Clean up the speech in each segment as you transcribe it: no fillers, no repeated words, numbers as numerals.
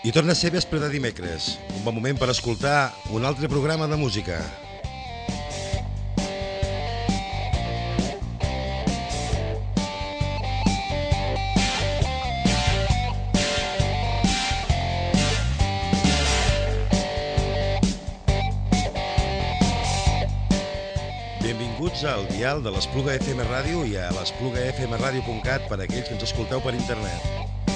I torna a ser vespre de dimecres, un bon moment per escoltar un altre programa de música. Benvinguts al dial de l'Espluga FM Ràdio i a l'esplugafmradio.cat per a aquells que ens escolteu per internet.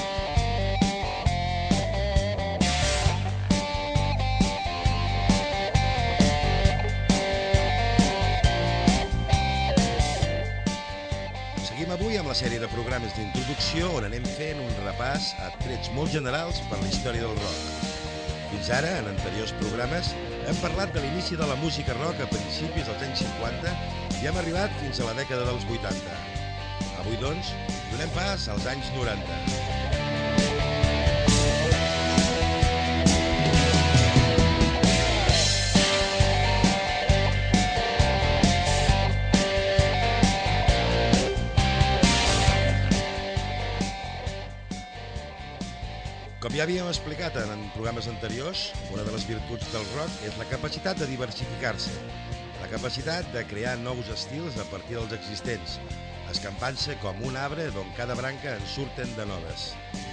Avui amb la sèrie de programes d'introducció on anem fent un repàs a trets molt generals per la història del rock. Fins ara, en anteriors programes, hem parlat de l'inici de la música rock a principis dels anys 50 i hem arribat fins a la dècada dels 80. Avui, doncs, donem pas als anys 90. Com ja havíem explicat en programes anteriors, una de les virtuts del rock és la capacitat de diversificar-se, la capacitat de crear nous estils a partir dels existents, escampant-se com un arbre d'on cada branca en surten de noves.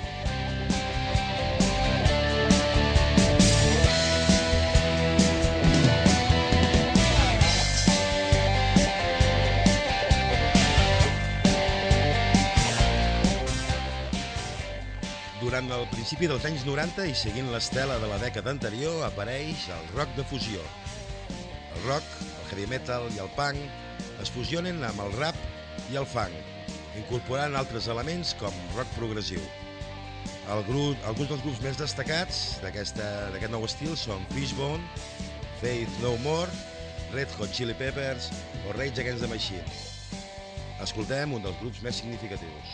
Durant el principi dels anys 90 i seguint l'estela de la dècada anterior apareix el rock de fusió. El rock, el heavy metal i el punk es fusionen amb el rap i el funk, incorporant altres elements com rock progressiu. Alguns dels grups més destacats d'aquest nou estil són Fishbone, Faith No More, Red Hot Chili Peppers o Rage Against the Machine. Escoltem un dels grups més significatius.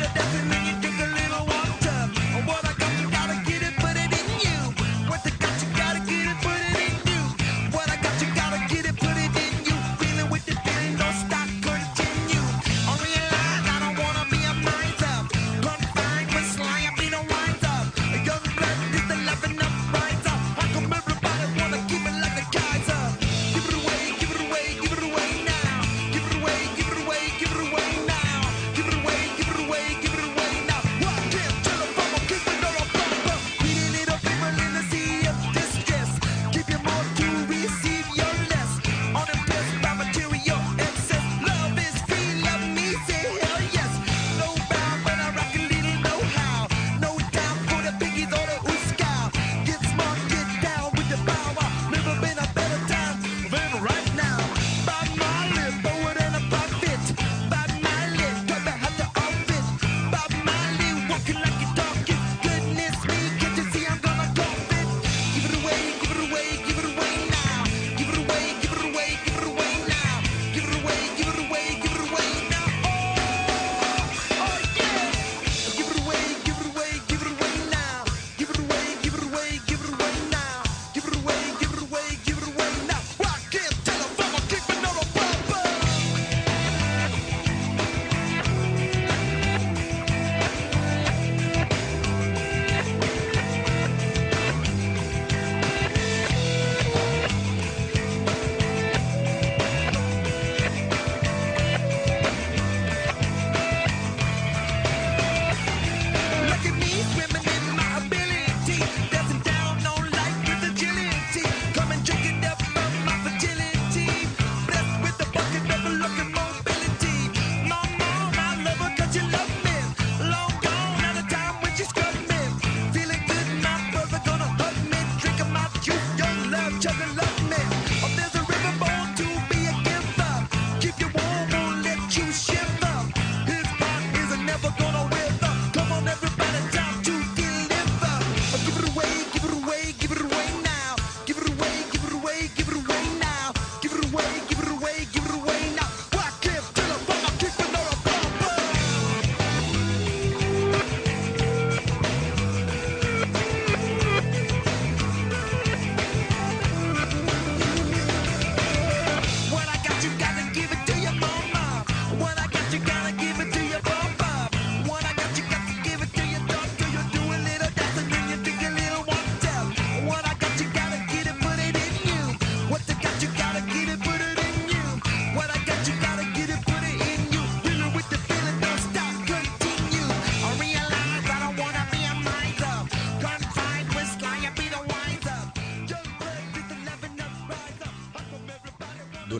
Got to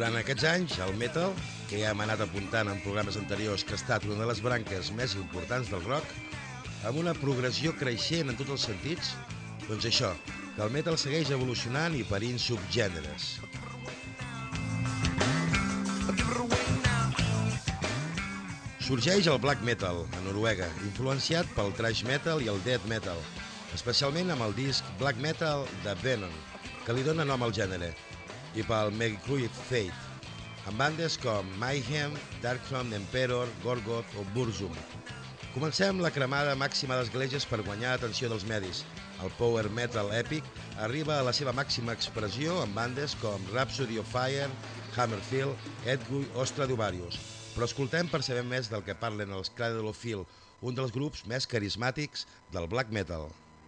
Durant aquests anys, el metal, que ja hem anat apuntant en programes anteriors que ha estat una de les branques més importants del rock, amb una progressió creixent en tots els sentits, doncs això, que el metal segueix evolucionant i parint subgèneres. Sorgeix el black metal a Noruega, influenciat pel thrash metal i el death metal, especialment amb el disc Black Metal de Venom, que li dona nom al gènere, i pel Megruith Fate, amb bandes com Mayhem, Darkthrone Emperor, Gorgoth o Burzum. Comencem la cremada màxima d'esglésies per guanyar atenció dels medis. El power metal èpic arriba a la seva màxima expressió amb bandes com Rhapsody of Fire, Hammerfall, Edguy o Stradivarius. Però escoltem per saber més del que parlen els Cradle of Filth, un dels grups més carismàtics del black metal.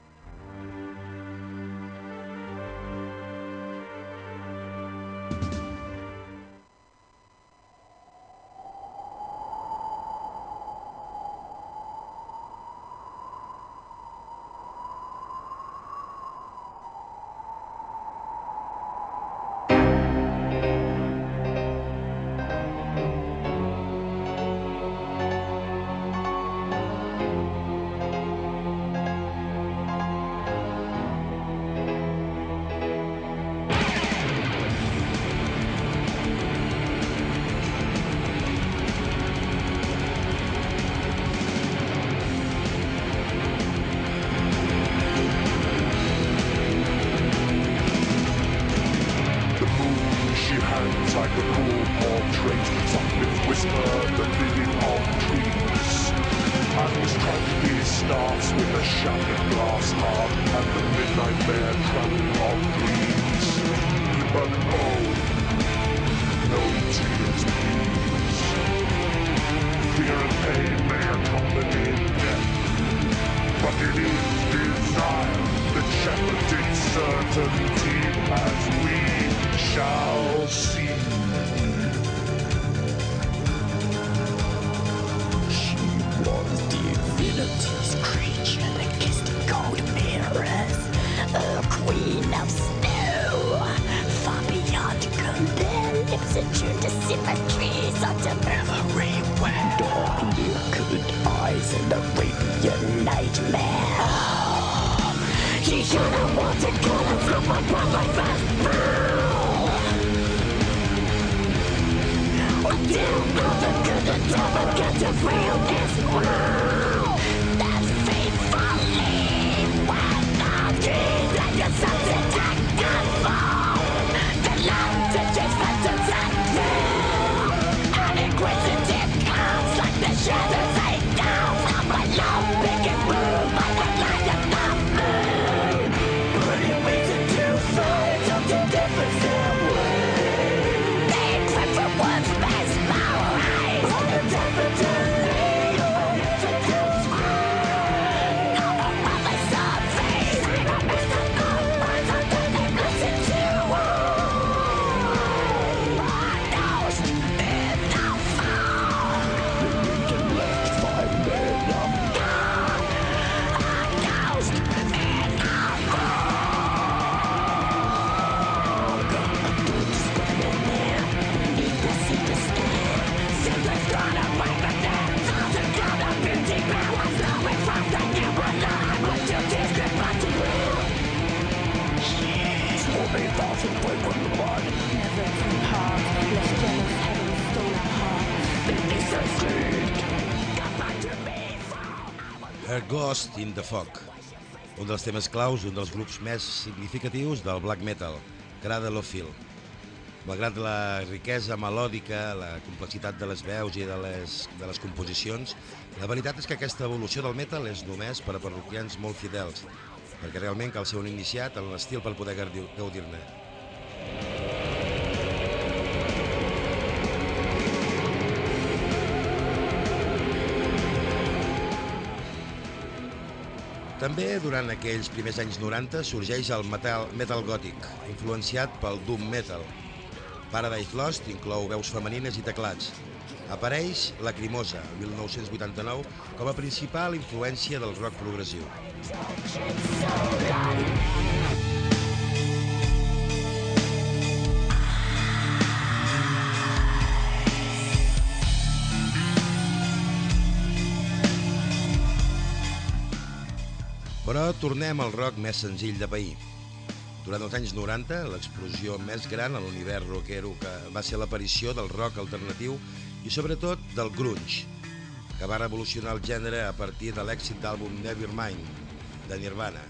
Her Ghost in the Fog, un dels temes claus d'un dels grups més significatius del black metal, Cradle of Filth. Malgrat la riquesa melòdica, la complexitat de les veus i de les composicions, la veritat és que aquesta evolució del metal és només per a parroquians molt fidels, perquè realment cal ser un iniciat en l'estil per poder gaudir-ne. També durant aquells primers anys 90 sorgeix el metal gòtic, influenciat pel doom metal. Paradise Lost inclou veus femenines i teclats. Apareix Lacrimosa, 1989, com a principal influència del rock progressiu. Però tornem al rock més senzill de pair. Durant els anys 90, l'explosió més gran a l'univers rockero que va ser l'aparició del rock alternatiu i sobretot del grunge, que va revolucionar el gènere a partir de l'èxit d'àlbum Nevermind, de Nirvana.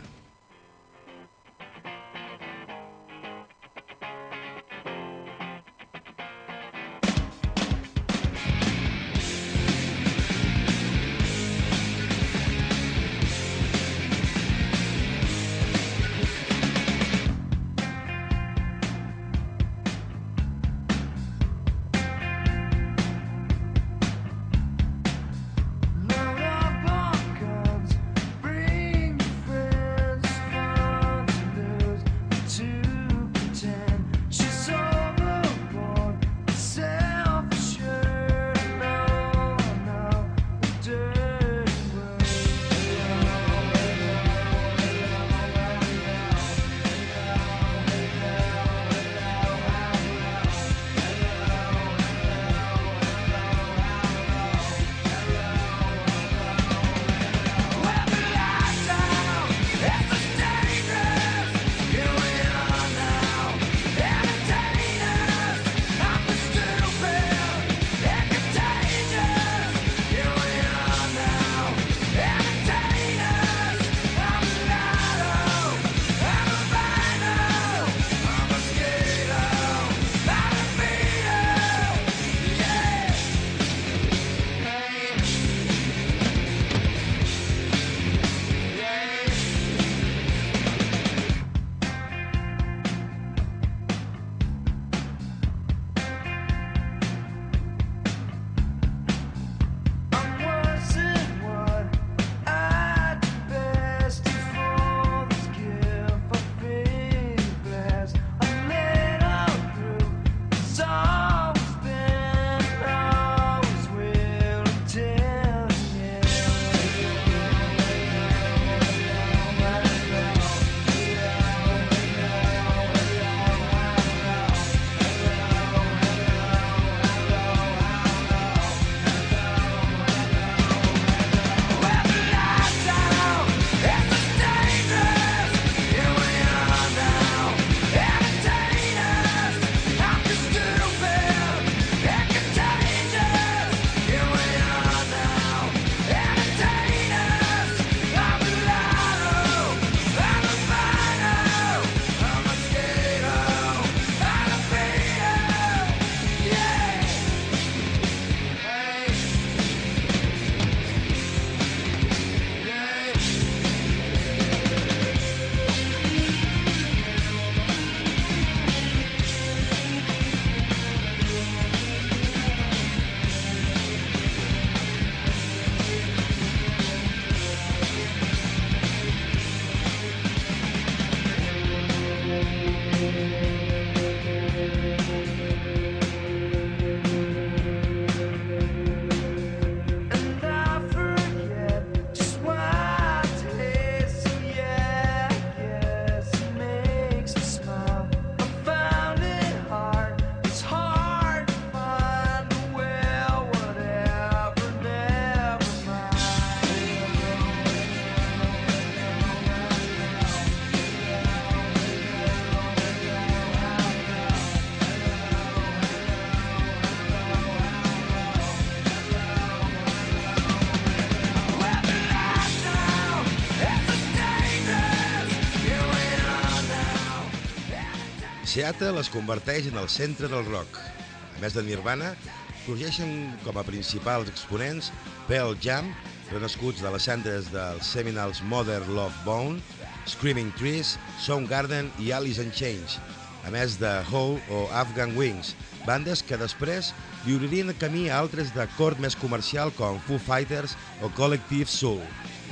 Seattle es converteix en el centre del rock. A més de Nirvana, sorgeixen com a principals exponents Pearl Jam, renascuts de les cendres dels Seminals Mother Love Bone, Screaming Trees, Soundgarden i Alice in Chains, a més de Hole o Afghan Wings, bandes que després li obririen camí a altres de cort més comercial com Foo Fighters o Collective Soul.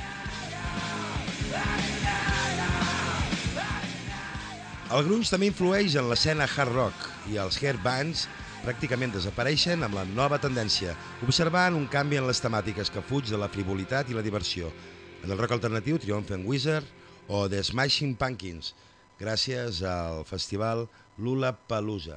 El grunge també influeix en l'escena hard rock i els hair bands pràcticament desapareixen amb la nova tendència, observant un canvi en les temàtiques que fuig de la frivolitat i la diversió. En el rock alternatiu triomfen Weezer o The Smashing Pumpkins, gràcies al festival Lollapalooza.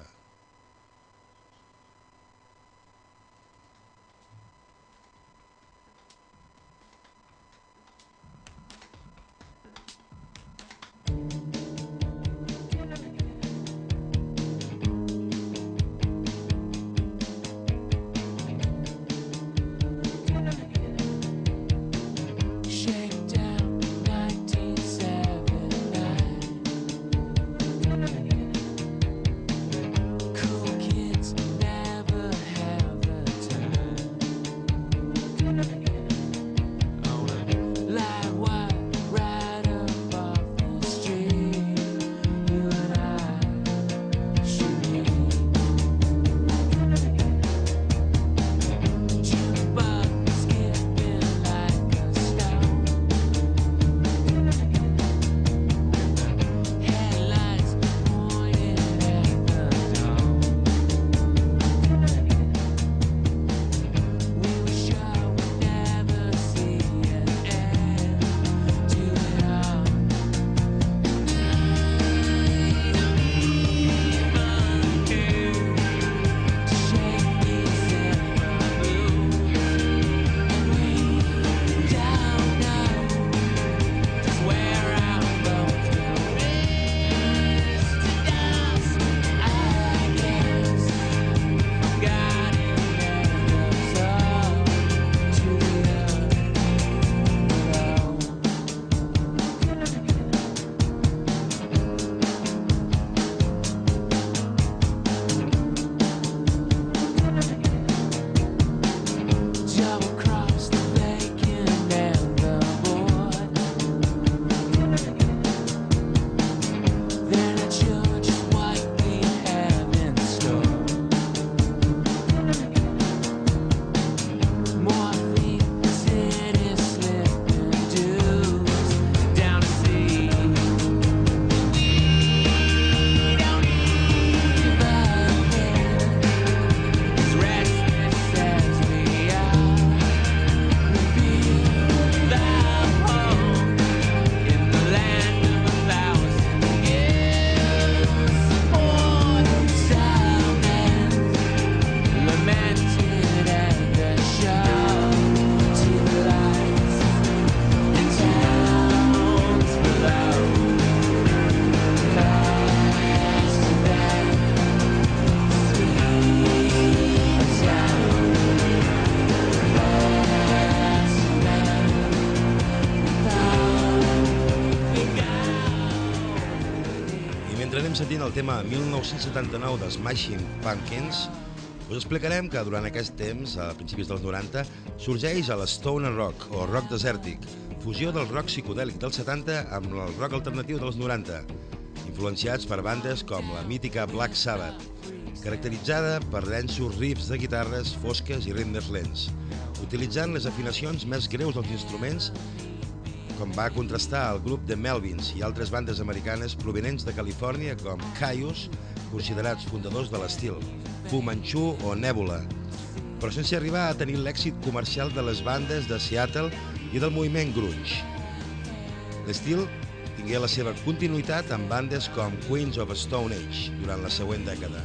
el tema 1979 de Smashing Pumpkins, us explicarem que durant aquest temps, a principis dels 90, sorgeix el stoner rock o rock desèrtic, fusió del rock psicodèlic dels 70 amb el rock alternatiu dels 90, influenciats per bandes com la mítica Black Sabbath, caracteritzada per densos riffs de guitarres fosques i ritmes lents, utilitzant les afinacions més greus dels instruments, com va contrastar el grup de Melvins i altres bandes americanes provenents de Califòrnia com Kyuss, considerats fundadors de l'estil, Fu Manchu o Nebula, però sense arribar a tenir l'èxit comercial de les bandes de Seattle i del moviment grunge. L'estil tingué la seva continuïtat amb bandes com Queens of Stone Age durant la següent dècada.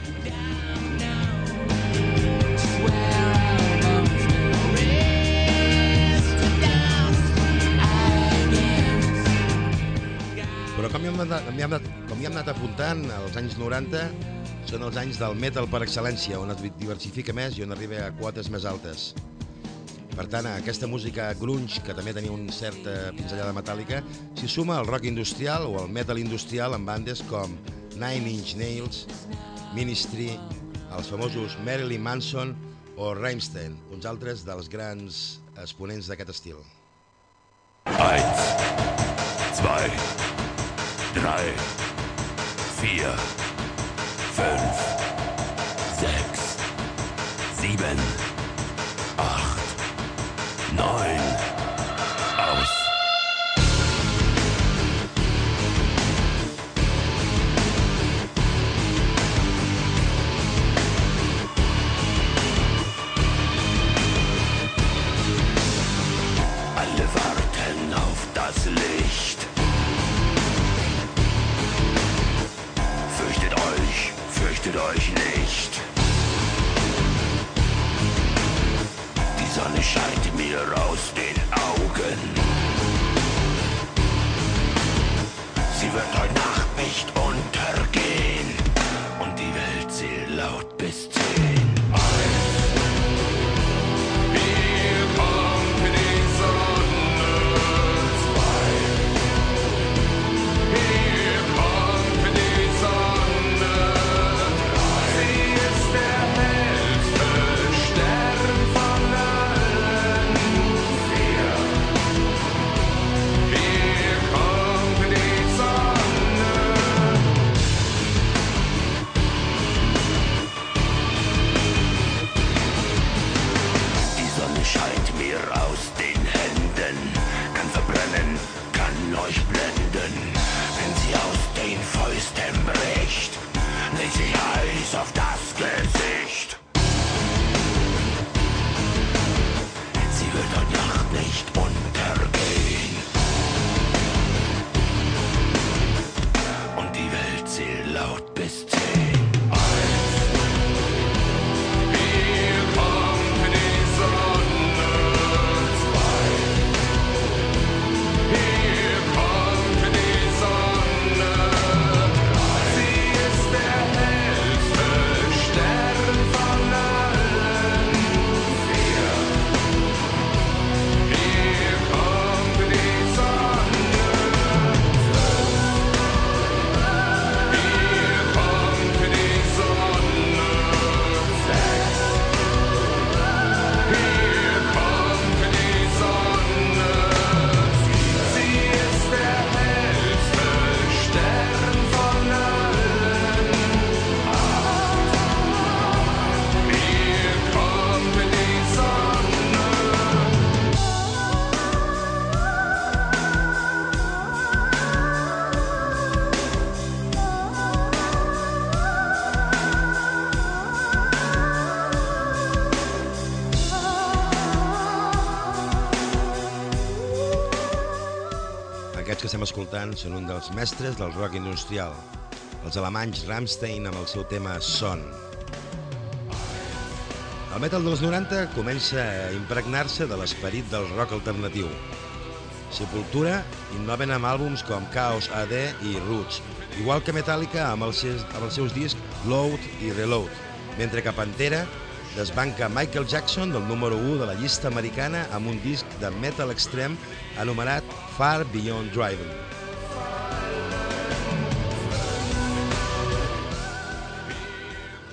Però com ja hem anat apuntant, als anys 90 són els anys del metal per excel·lència, on es diversifica més i on arriba a quotes més altes. Per tant, a aquesta música grunge, que també tenia una certa pinzellada metàl·lica, s'hi suma el rock industrial o el metal industrial amb bandes com Nine Inch Nails, Ministry, els famosos Marilyn Manson o Rammstein, uns altres dels grans exponents d'aquest estil. 1, 2, 3, 4, 5, 6, 7, 8, 9, aus. Alle warten auf das Licht. Fürchtet euch nicht. Die Sonne scheint mir aus den Augen. Sie wird heute Nacht nicht untergehen. Und die Welt zählt laut bis 10. Hier kommt die Sonne. 2. Hier kommt die Sonne. Sie ist der hellste Stern von allen. 4. Hier kommt die Sonne. Die Sonne scheint mir aus den Händen, kann verbrennen, kann euch blenden. Wenn sie aus den Fäusten bricht, legt sie Eis auf das Gesicht. Sie wird heute Nacht nicht untergehen. Und die Welt zählt laut bis 10. Hier kommt die Sonne. 2. Hier kommt die Sonne. Sie ist der hellste Stern von allen. 4. Hier kommt die Sonne. 12. Hier kommt die Sonne. 6. Hier kommt die Sonne. Sie ist der hellste Stern von allen. 8. Hier kommt die Sonne. Aquests que estem escoltant són un dels mestres del rock industrial, els alemanys Rammstein amb el seu tema Son. El metal dels 90 comença a impregnar-se de l'esperit del rock alternatiu. Sepultura innoven amb àlbums com Chaos AD i Roots, igual que Metallica amb els seus discs Load i Reload, mentre que Pantera desbanca Michael Jackson del número 1 de la llista americana amb un disc de metal extrem anomenat Far Beyond Driving.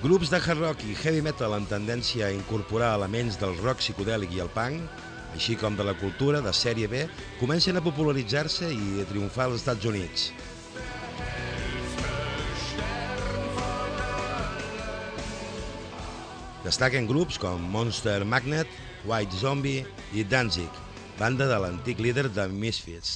Grups de hard rock i heavy metal amb tendència a incorporar elements del rock psicodèlic i el punk, així com de la cultura de sèrie B, comencen a popularitzar-se i a triomfar als Estats Units. Destaquen grups com Monster Magnet, White Zombie i Danzig, banda de l'antic líder de Misfits.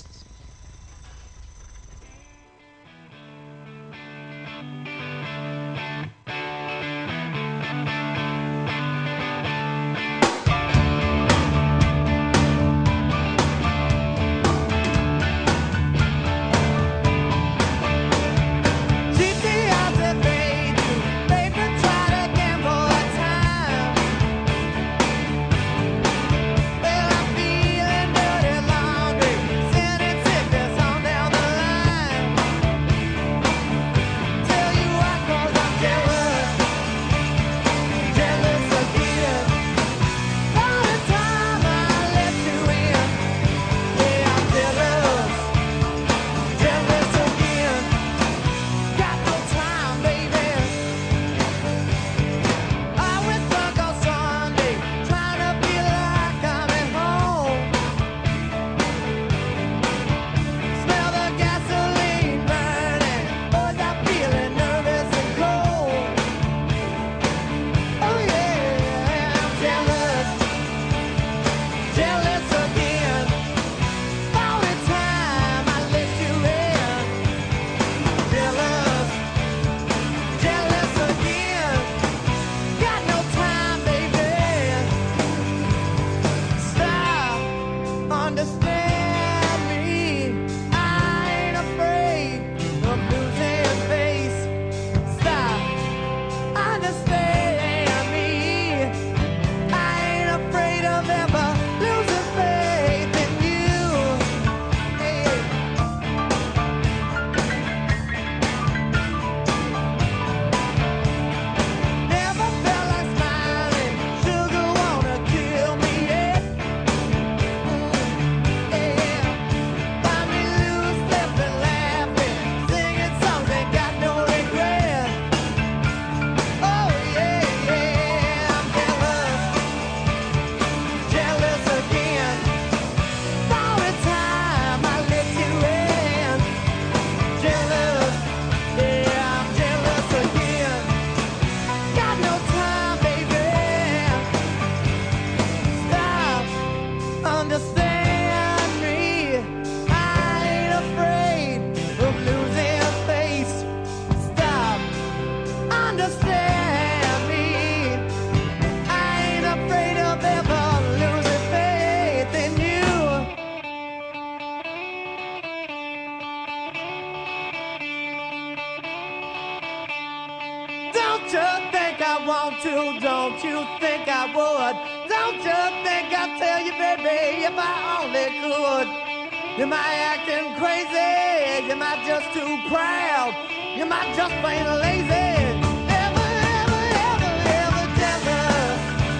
Don't you think I want to? Don't you think I would? Don't you think I'd tell you, baby, if I only could? Am I acting crazy? Am I just too proud? Am I just plain lazy? Ever, ever, ever, ever jealous?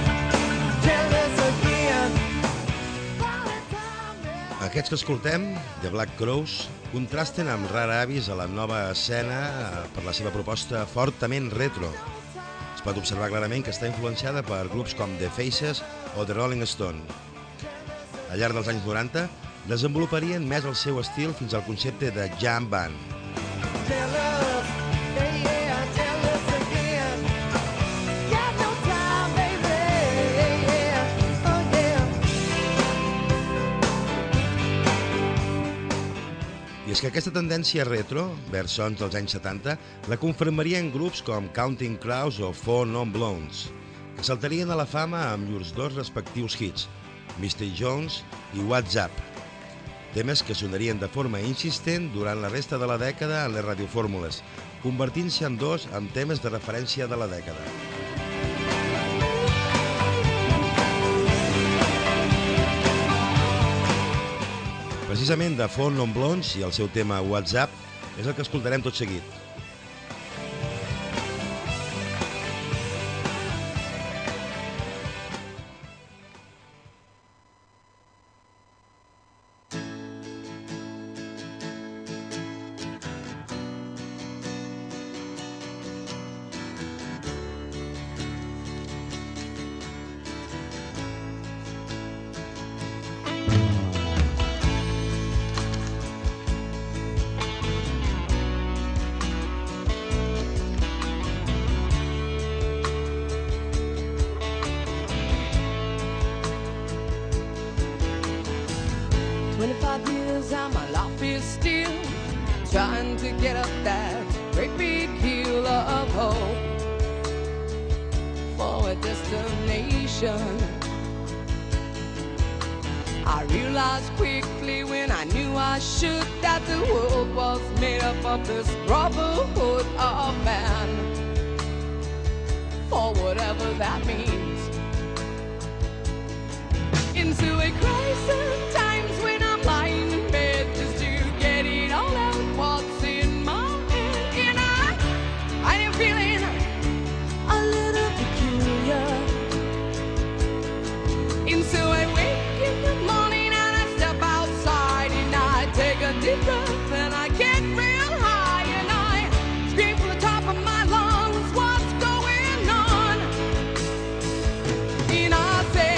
Jealous again? Aquests que escoltem, The Black Crowes, contrasten amb rara avis a la nova escena per la seva proposta fortament retro. Es pot observar clarament que està influenciada per grups com The Faces o The Rolling Stones. Al llarg dels anys 90, desenvoluparien més el seu estil fins al concepte de jam band. I és que aquesta tendència retro, vers sons dels anys 70, la confirmarien grups com Counting Crows o Four Non Blondes, que saltarien a la fama amb llurs dos respectius hits, Mr. Jones i What's Up, temes que sonarien de forma insistent durant la resta de la dècada en les radiofórmules, convertint-se en dos amb temes de referència de la dècada. Precisament de Four Non Blondes i el seu tema What's Up és el que escoltarem tot seguit. 25 years and my life is still trying to get up that great big hill of hope for a destination. I realized quickly when I knew I should that the world was made up of this brotherhood of man, for whatever that means. Into a crisis times when I'm lying in bed just to get it all out what's in my head. And I am feeling a little peculiar. And so I wake in the morning and I step outside and I take a deep breath and I get real high and I scream from the top of my lungs, what's going on? And I say,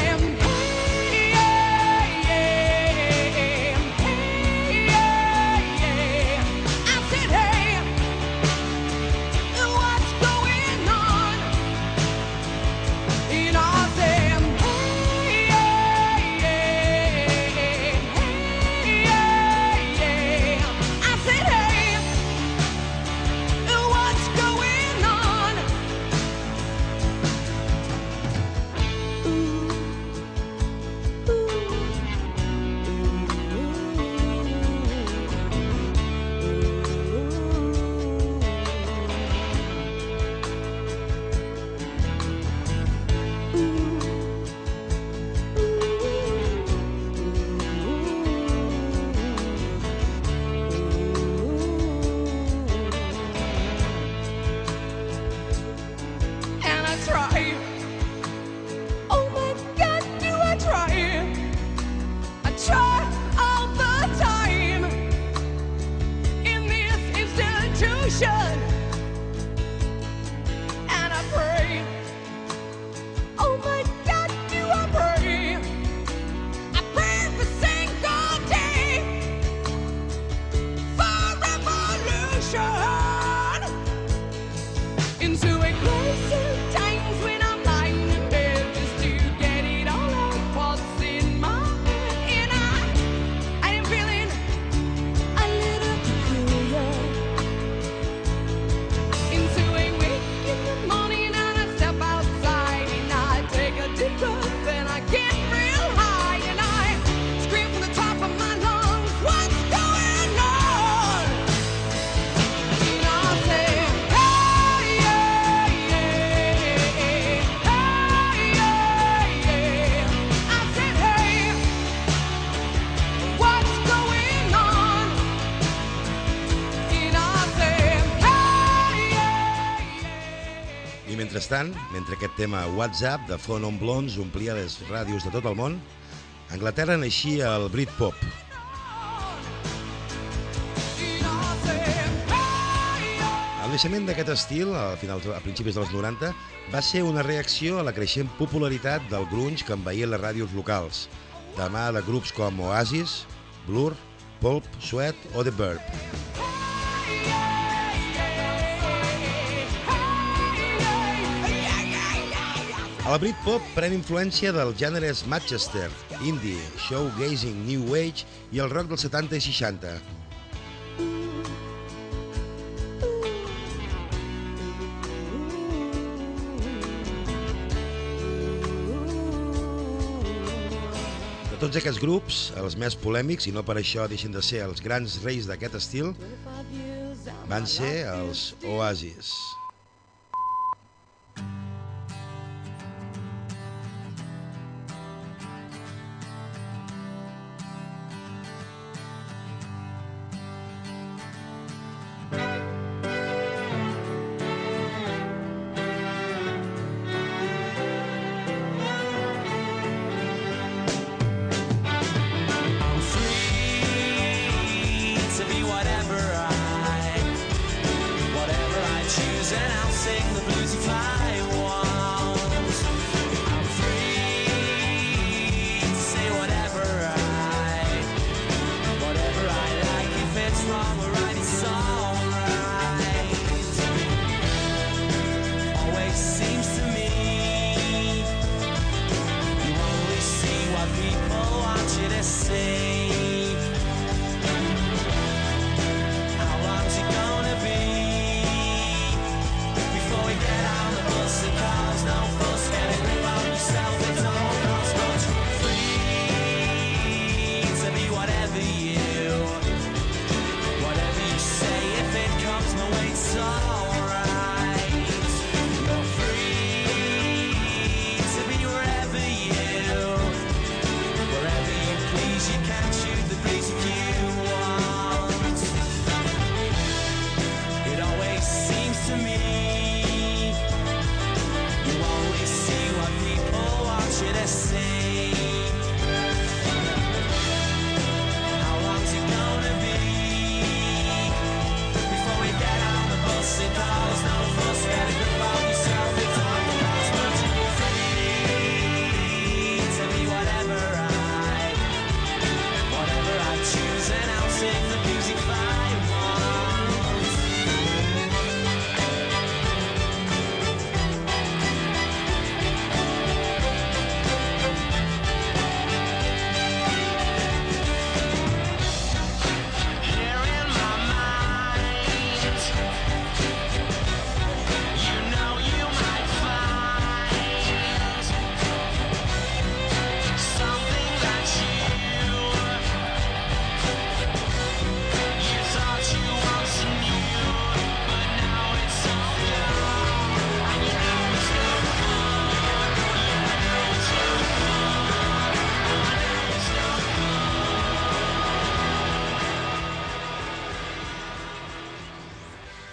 Mentrestant, mentre aquest tema WhatsApp de Four Non Blondes omplia les ràdios de tot el món, a Anglaterra naixia el Britpop. El naixement d'aquest estil, a principis dels 90, va ser una reacció a la creixent popularitat del grunge que envaïa les ràdios locals, de mà de grups com Oasis, Blur, Pulp, Sweat o The Verb. El Britpop pren influència dels gèneres Manchester, indie, showgazing, new age i el rock dels 70 i 60. De tots aquests grups, els més polèmics, i no per això deixen de ser els grans reis d'aquest estil, van ser els Oasis. Whatever I choose.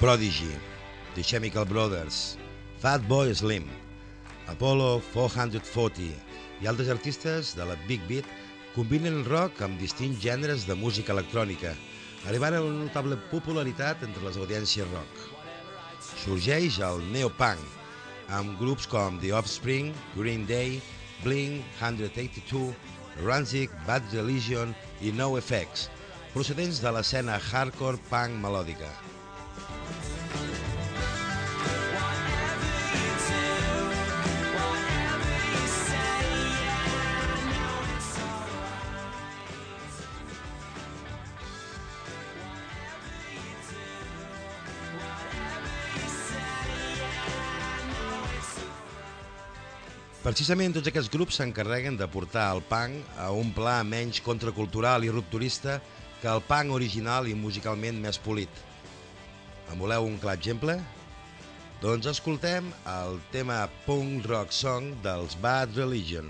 Prodigy, The Chemical Brothers, Fatboy Slim, Apollo 440 i altres artistes de la Big Beat combinen el rock amb distints gèneres de música electrònica, arribant a una notable popularitat entre les audiències rock. Sorgeix el neopunk, amb grups com The Offspring, Green Day, Blink-182, Rancid, Bad Religion i NoFX, procedents de l'escena hardcore punk melòdica. Precisament tots aquests grups s'encarreguen de portar el punk a un pla menys contracultural i rupturista que el punk original i musicalment més polit. En voleu un clar exemple? Doncs escoltem el tema punk rock song dels Bad Religion.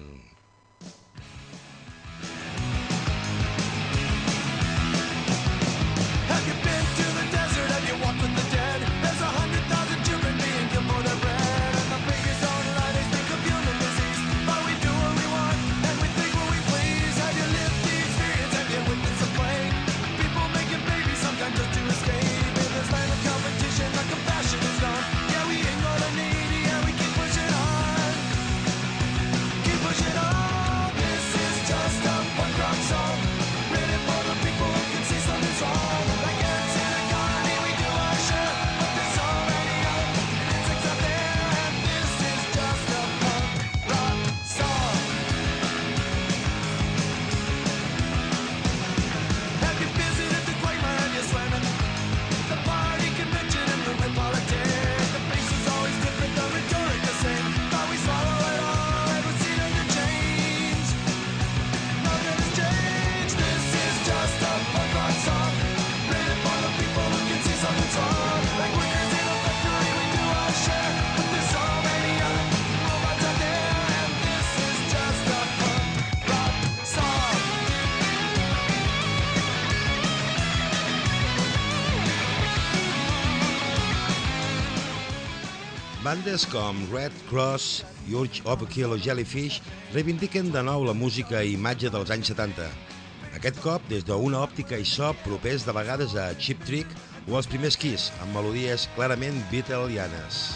Bandes com Red Cross, Urge Overkill o Jellyfish reivindiquen de nou la música i imatge dels anys 70. Aquest cop des d'una òptica i so propers de vegades a Cheap Trick o als primers Kiss, amb melodies clarament beatleianes.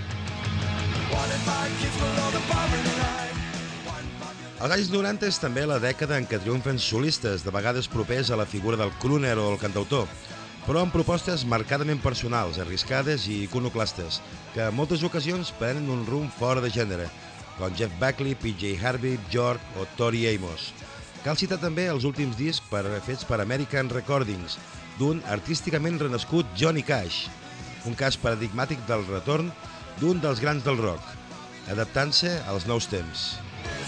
Els anys 90 és també la dècada en què triomfen solistes, de vegades propers a la figura del crooner o el cantautor, però amb propostes marcadament personals, arriscades i iconoclastes, que en moltes ocasions prenen un rumb fora de gènere, com Jeff Buckley, PJ Harvey, Bjork o Tori Amos. Cal citar també els últims discs fets per American Recordings, d'un artísticament renascut Johnny Cash, un cas paradigmàtic del retorn d'un dels grans del rock, adaptant-se als nous temps.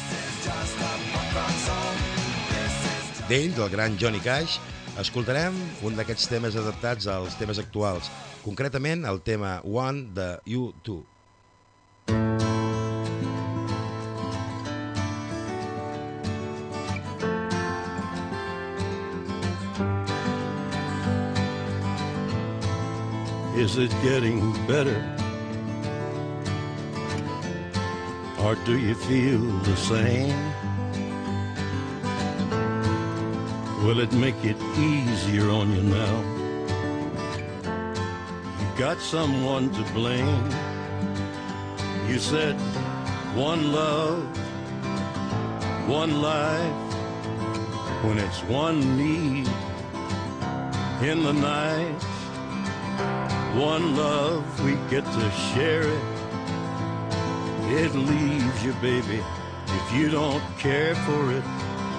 D'ell, del gran Johnny Cash, escoltarem un d'aquests temes adaptats als temes actuals, concretament el tema One de U2. Is it getting better? Or do you feel the same? Will it make it easier on you now? You got someone to blame. You said one love, one life, when it's one need in the night. One love, we get to share it. It leaves you, baby, if you don't care for it.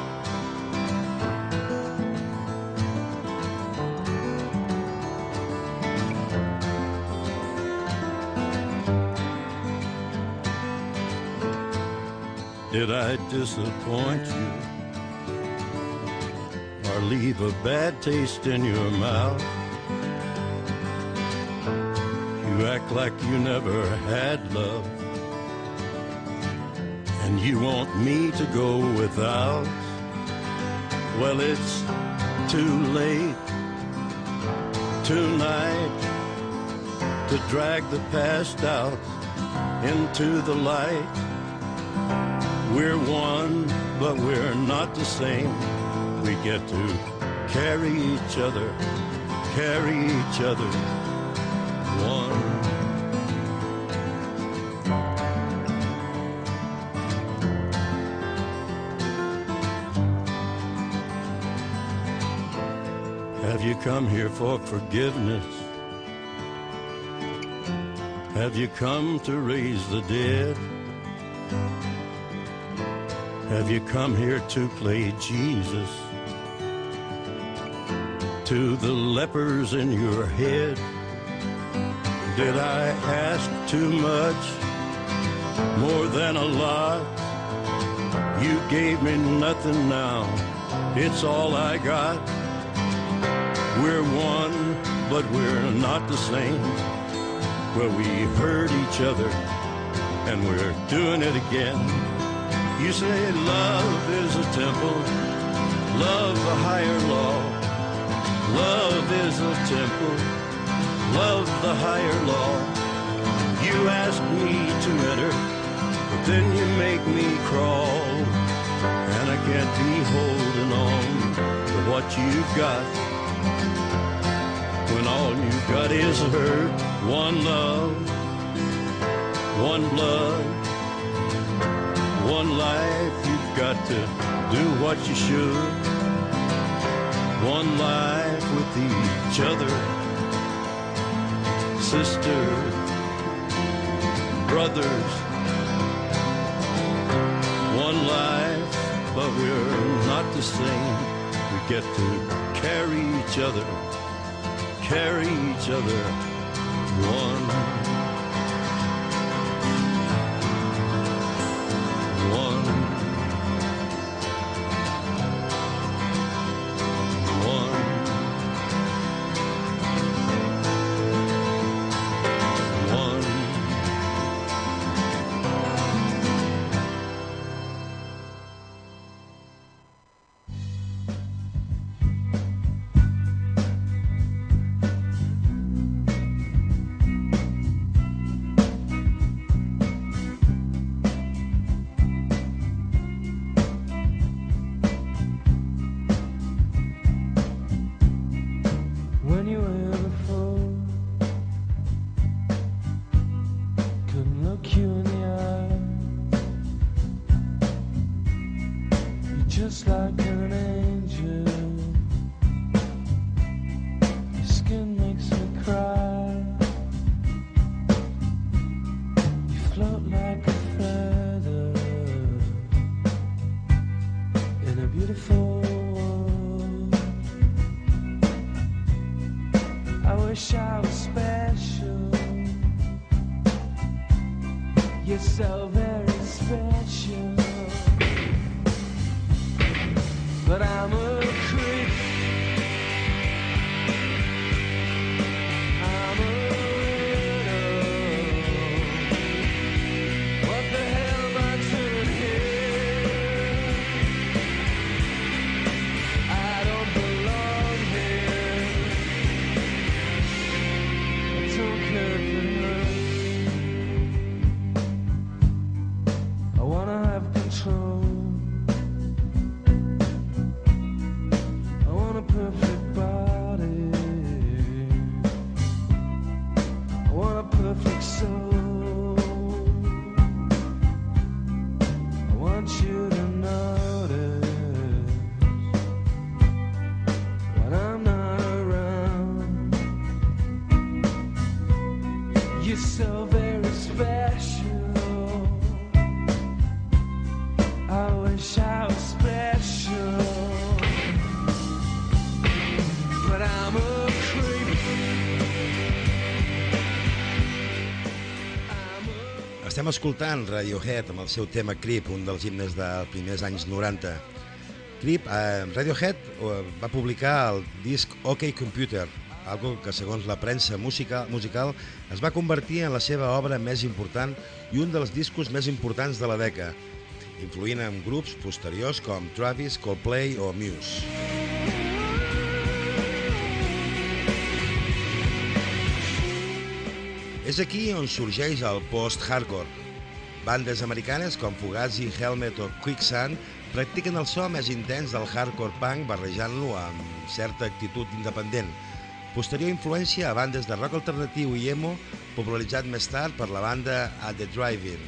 Did I disappoint you or leave a bad taste in your mouth? You act like you never had love, and you want me to go without. Well, it's too late tonight. to drag the past out into the light. We're one, but we're not the same. We get to carry each other one. Have you come here for forgiveness? Have you come to raise the dead? Have you come here to play Jesus to the lepers in your head? Did I ask too much, more than a lot? You gave me nothing now, it's all I got. We're one, but we're not the same. Well, we hurt each other, and we're doing it again. You say love is a temple, love a higher law. Love is a temple, love the higher law. You ask me to enter, but then you make me crawl. And I can't be holding on to what you've got, when all you've got is hurt. One love, one blood, one life. You've got to do what you should. One life with each other, sisters, brothers. One life, but we're not the same. We get to carry each other one. Estem escoltant Radiohead amb el seu tema Creep, un dels himnes dels primers anys 90. Radiohead va publicar el disc OK Computer, algo que segons la premsa musical es va convertir en la seva obra més important i un dels discos més importants de la dècada, influint en grups posteriors com Travis, Coldplay o Muse. És aquí on sorgeix el post-hardcore. Bandes americanes com Fugazi, Helmet o Quicksand practiquen el so més intens del hardcore punk barrejant-lo amb certa actitud independent. Posterior influència a bandes de rock alternatiu i emo, popularitzat més tard per la banda At The Drive-In.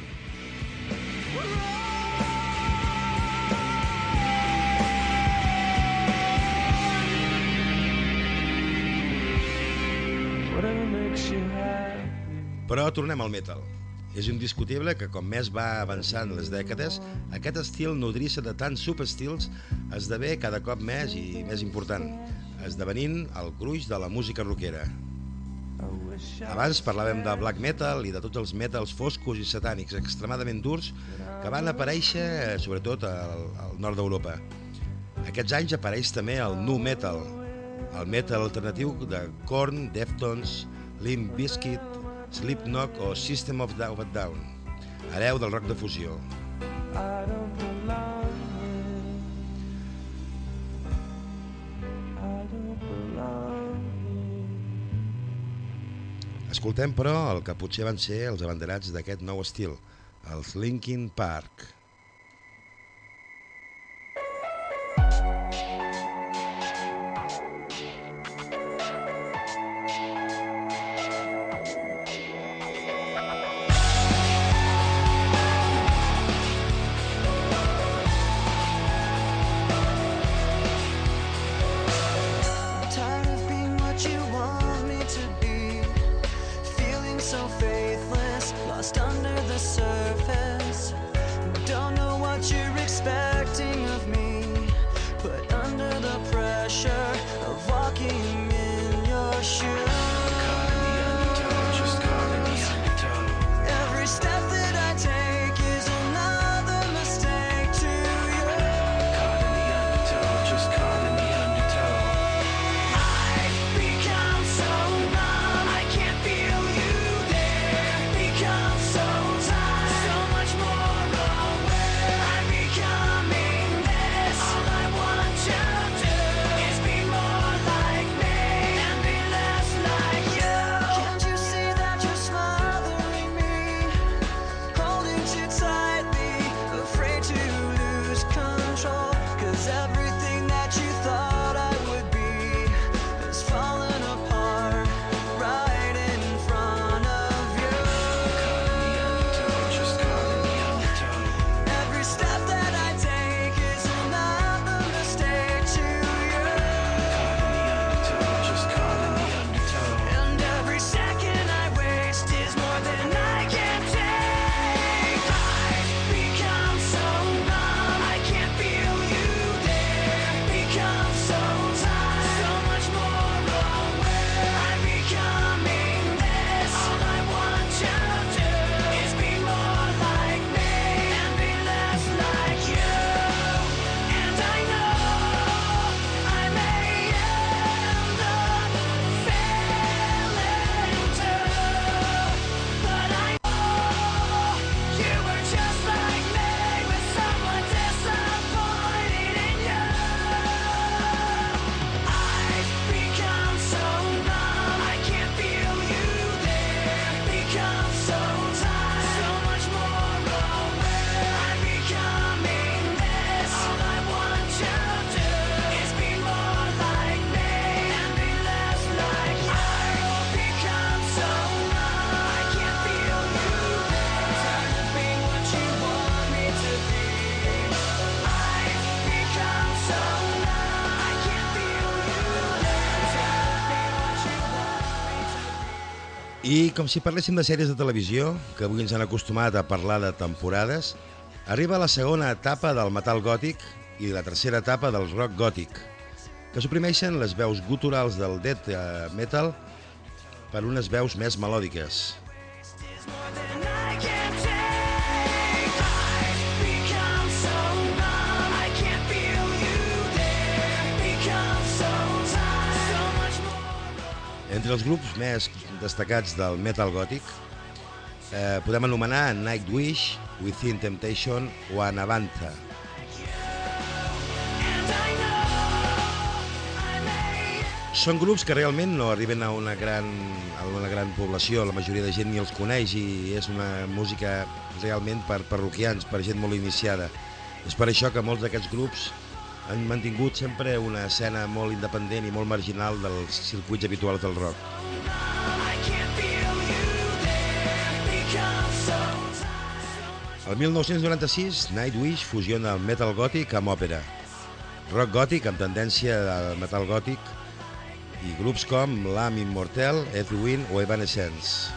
Però tornem al metal. És indiscutible que com més va avançant les dècades, aquest estil nodrir-se de tants subestils esdevé cada cop més i més important, esdevenint el gruix de la música rockera. Abans parlàvem de black metal i de tots els metals foscos i satànics extremadament durs que van aparèixer sobretot al nord d'Europa. Aquests anys apareix també el nu metal, el metal alternatiu de Korn, Deftones, Limp Bizkit, Slipknot o System of a Down, hereu del rock de fusió. Escoltem, però, el que potser van ser els abanderats d'aquest nou estil, els Linkin Park. I com si parléssim de sèries de televisió, que avui ens han acostumat a parlar de temporades, arriba la segona etapa del metal gòtic i la tercera etapa del rock gòtic, que suprimeixen les veus guturals del death metal per unes veus més melòdiques. Entre els grups més destacats del metal gòtic podem anomenar Nightwish, Within Temptation o Anavantha. Són grups que realment no arriben a una gran població, la majoria de gent ni els coneix i és una música realment per parroquians, per gent molt iniciada. És per això que molts d'aquests grups han mantingut sempre una escena molt independent i molt marginal dels circuits habituals del rock. El 1996, Nightwish fusiona el metal gòtic amb òpera, rock gòtic amb tendència al metal gòtic i grups com Lamb Immortal, Earthwind o Evanescence.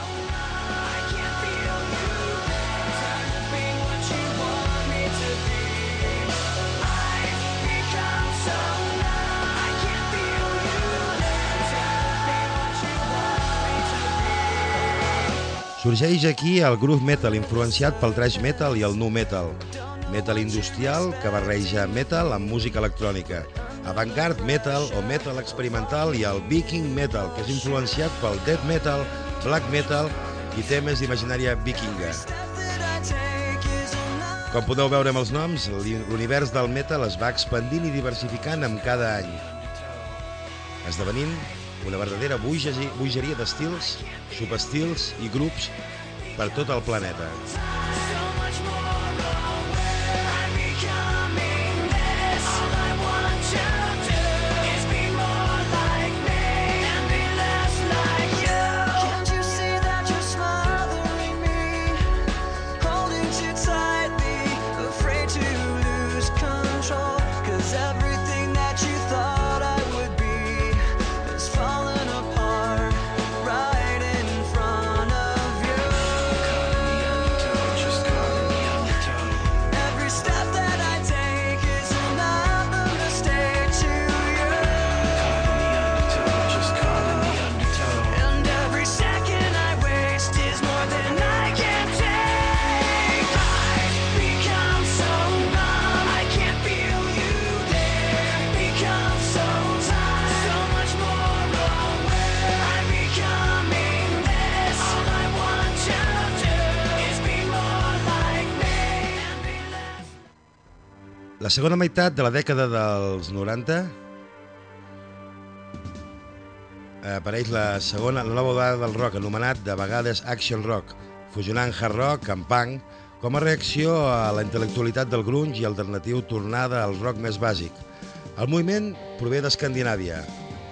Sorgeix aquí el groove metal influenciat pel thrash metal i el nu metal, metal industrial que barreja metal amb música electrònica, avant-garde metal o metal experimental i el viking metal, que és influenciat pel death metal, black metal i temes d'imaginària vikinga. Com podeu veure amb els noms, l'univers del metal es va expandint i diversificant amb cada any, esdevenint una verdadera bogeria d'estils, subestils i grups per tot el planeta. La segona meitat de la dècada dels 90 apareix la nova onada del rock, anomenat de vegades action rock, fusionant hard rock amb punk, com a reacció a la intel·lectualitat del grunge i alternatiu tornada al rock més bàsic. El moviment prové d'Escandinàvia.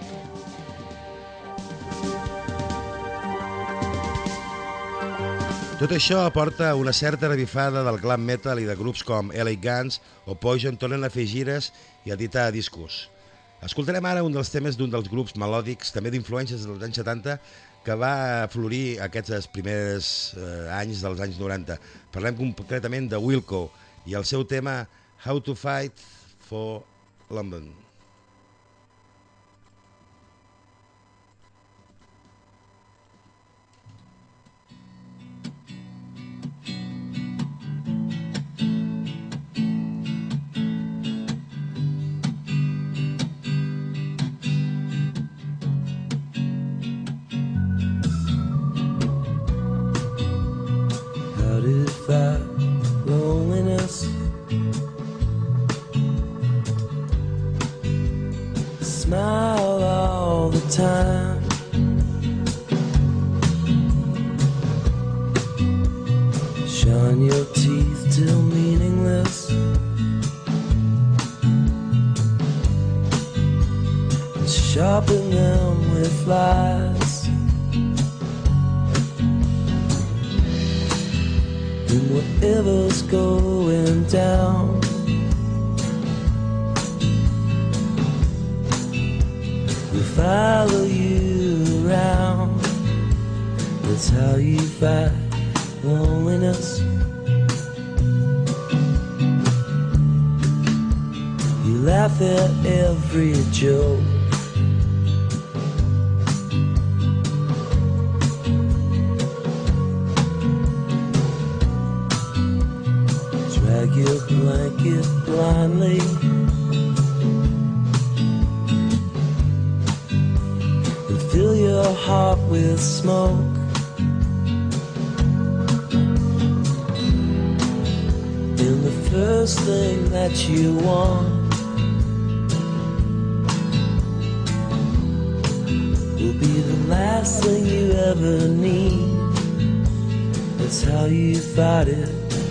Tot això aporta una certa revifada del glam metal i de grups com LA Guns o Poison tornen a fer gires i a editar discos. Escoltarem ara un dels temes d'un dels grups melòdics, també d'influències dels anys 70, que va florir aquests primers anys dels anys 90. Parlem concretament de Wilco i el seu tema How to Fight for London. Loneliness, smile all the time, shine your teeth till meaningless, and sharpen them with lies. And whatever's going down, we'll follow you around. That's how you fight loneliness. You laugh at every joke, drag your blanket blindly, and fill your heart with smoke. And the first thing that you want of her knee. That's how you fight it.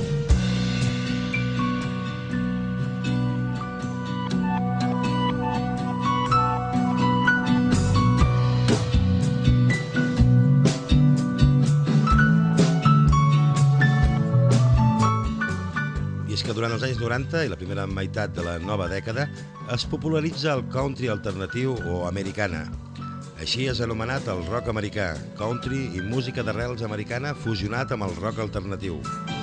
Que durant els anys 90 i la primera meitat de la nova dècada es popularitza el country alternatiu o americana. Així és anomenat el rock americà, country i música d'arrels americana fusionat amb el rock alternatiu.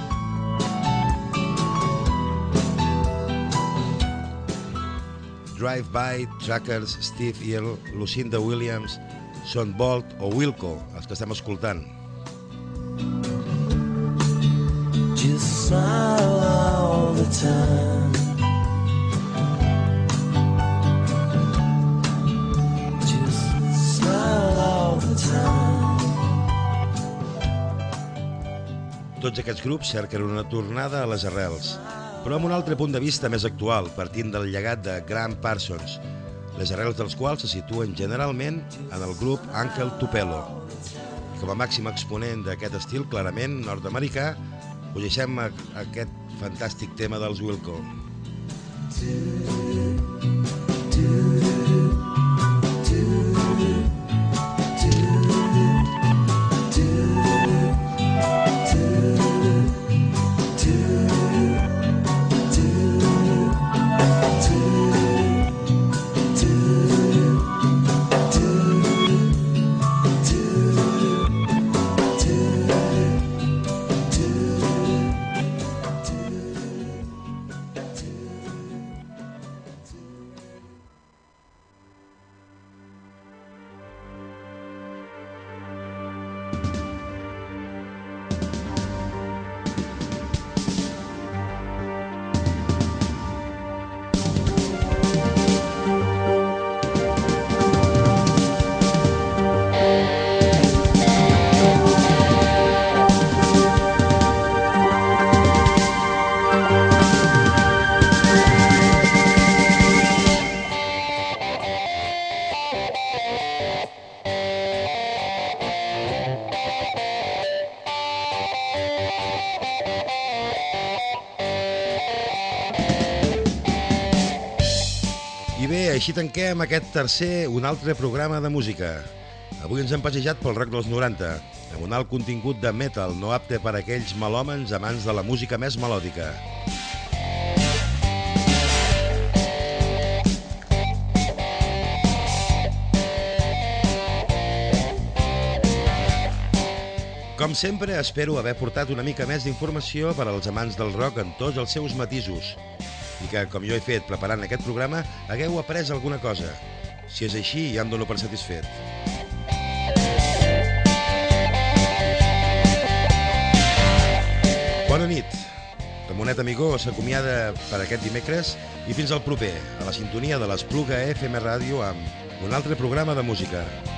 Drive-By, Trackers, Steve Earle, Lucinda Williams, Son Bolt o Wilco, els que estem escoltant. Just smile all the time. Just smile all the time. Tots aquests grups cerquen una tornada a les arrels, però amb un altre punt de vista més actual, partint del llegat de Graham Parsons, les arrels dels quals se situen generalment en el grup Uncle Tupelo. Com a màxim exponent d'aquest estil clarament nord-americà, us deixem aquest fantàstic tema dels Wilco. I bé, així tanquem aquest tercer, un altre programa de música. Avui ens hem passejat pel rock dels 90, amb un alt contingut de metal no apte per a aquells melòmens amants de la música més melòdica. Com sempre, espero haver portat una mica més d'informació per als amants del rock en tots els seus matisos, i que, com jo he fet preparant aquest programa, hagueu après alguna cosa. Si és així, ja em dono per satisfet. Bona nit. Ramonet Amigó s'acomiada per aquest dimecres i fins al proper, a la sintonia de l'Espluga FM Ràdio amb un altre programa de música.